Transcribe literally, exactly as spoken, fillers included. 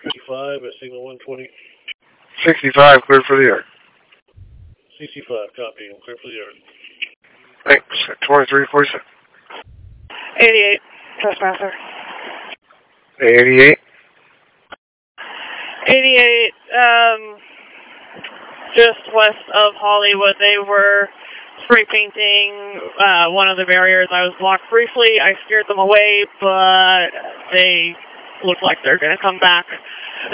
sixty-five at signal one twenty. sixty-five, clear for the air. sixty-five, copy. I'm clear for the air. Thanks. twenty-three forty-seven. eighty-eight, trespasser. eighty-eight. eighty-eight, um, just west of Hollywood. They were spray painting uh, one of the barriers. I was blocked briefly. I scared them away, but they look like they're going to come back.